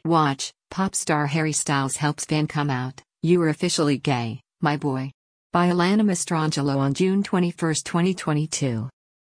Watch, pop star Harry Styles helps fan come out, "You are officially gay, my boy." By Alana Mastrangelo on June 21, 2022.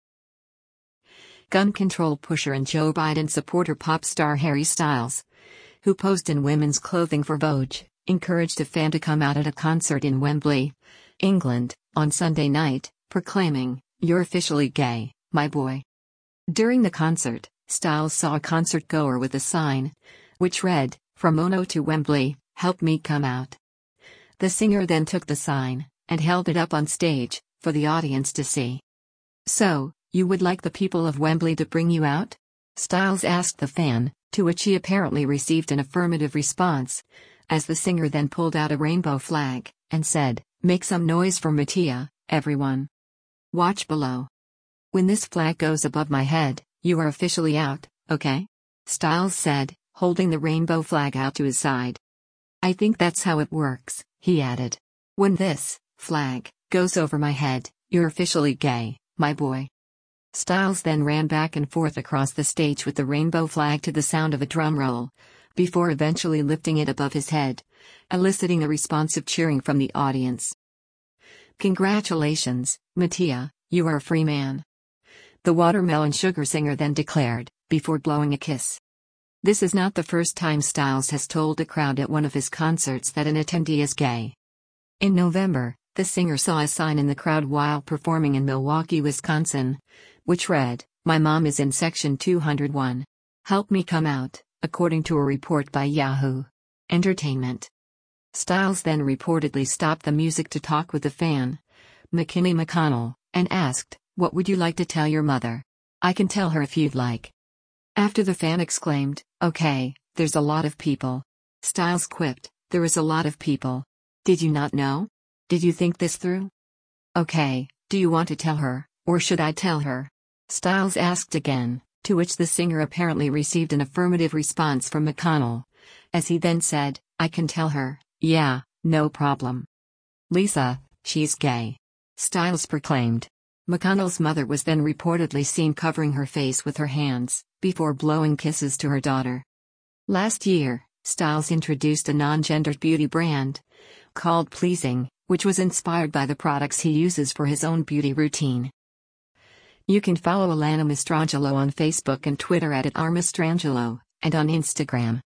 Gun control pusher and Joe Biden supporter pop star Harry Styles, who posed in women's clothing for Vogue, encouraged a fan to come out at a concert in Wembley, England, on Sunday night, proclaiming, "You're officially gay, my boy." During the concert, Styles saw a concertgoer with a sign, which read, "From Ono to Wembley, help me come out." The singer then took the sign, and held it up on stage, for the audience to see. "So, you would like the people of Wembley to bring you out?" Styles asked the fan, to which he apparently received an affirmative response, as the singer then pulled out a rainbow flag, and said, "Make some noise for Mattia, everyone. Watch below. When this flag goes above my head, you are officially out, okay?" Styles said, holding the rainbow flag out to his side. "I think that's how it works," he added. "When this flag goes over my head, you're officially gay, my boy." Styles then ran back and forth across the stage with the rainbow flag to the sound of a drum roll, before eventually lifting it above his head, eliciting a responsive cheering from the audience. "Congratulations, Mattia, you are a free man," the Watermelon Sugar singer then declared, before blowing a kiss. This is not the first time Styles has told a crowd at one of his concerts that an attendee is gay. In November, the singer saw a sign in the crowd while performing in Milwaukee, Wisconsin, which read, "My mom is in section 201. Help me come out," according to a report by Yahoo Entertainment. Styles then reportedly stopped the music to talk with the fan, McKinney McConnell, and asked, "What would you like to tell your mother? I can tell her if you'd like." After the fan exclaimed, "Okay, there's a lot of people," Styles quipped, "There is a lot of people. Did you not know? Did you think this through? Okay, do you want to tell her, or should I tell her?" Styles asked again, to which the singer apparently received an affirmative response from McConnell, as he then said, "I can tell her, yeah, no problem. Lisa, she's gay," Styles proclaimed. McConnell's mother was then reportedly seen covering her face with her hands, before blowing kisses to her daughter. Last year, Styles introduced a non-gendered beauty brand, called Pleasing, which was inspired by the products he uses for his own beauty routine. You can follow Alana Mastrangelo on Facebook and Twitter at @rmastrangelo, and on Instagram